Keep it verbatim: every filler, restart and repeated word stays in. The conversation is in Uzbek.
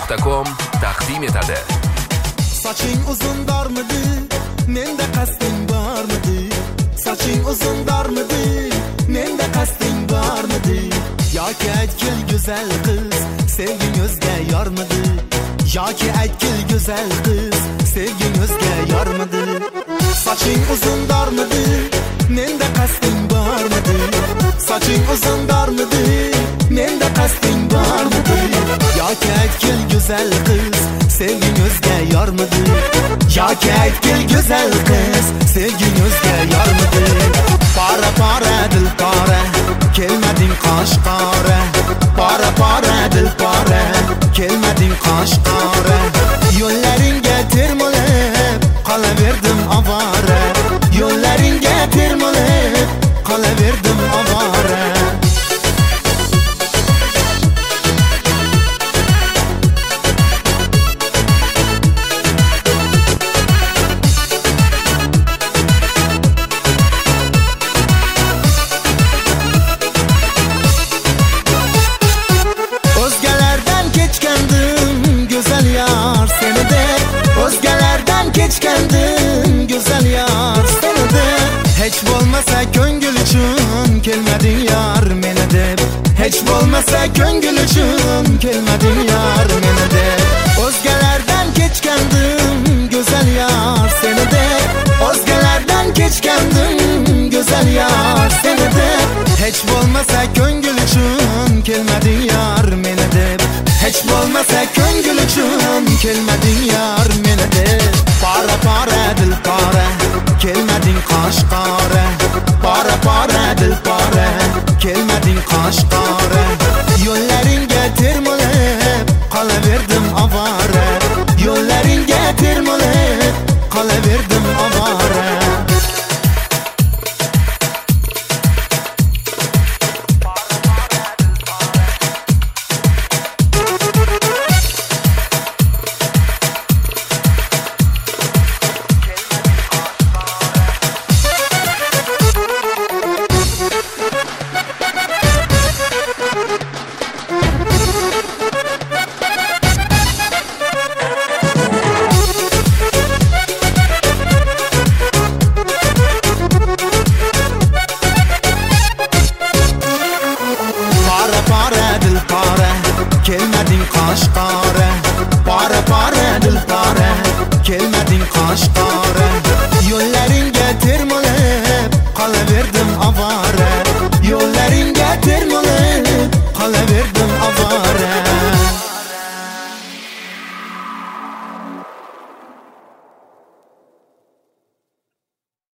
nuqta com taqdim etadi. Soching uzun dormidi, menda qasding bormidi? Soching uzun dormidi, menda qasding bormidi? Yoki aytgil go'zal qiz, sevging o'zga yormidi? Yoki aytgil go'zal qiz, sevging o'zga yormidi? Soching uzun dormidi, menda qasding bormidi? Soching uzun dormidi, menda qasding bormidi? Yoki aytgil go'zal qiz, sevging o'zga yormidi? Yoki aytgil go'zal qiz, sevging o'zga yormidi? Para para dil para, kelmading Qoshqora. Para para dil para, kelmading Qoshqora. Yo'llaringga termulib qolaverdim avora. Yo'llaringga termulib qolaverdim avora. Kechgandim go'zal yar seni deb, hech bo'lmasa ko'ngil uchun kelmading yar meni deb. Hech bo'lmasa ko'ngil uchun kelmading yar meni deb. O'zgalardan kechgandim go'zal yar seni deb. O'zgalardan kechgandim go'zal yar seni deb. Hech bo'lmasa ko'ngil uchun kelmading yar meni deb. Hech bo'lmasa ko'ngil uchun kelmading yar meni deb. Para para dil para, kelmading Qoshqora. Para para dil para, kelmading Qoshqora. Yo'llaringga termulib qolaverdim avora. Yo'llaringga termulib qolaverdim avora. Kelmading Qoshqora. Para para dil para, kelmading Qoshqora.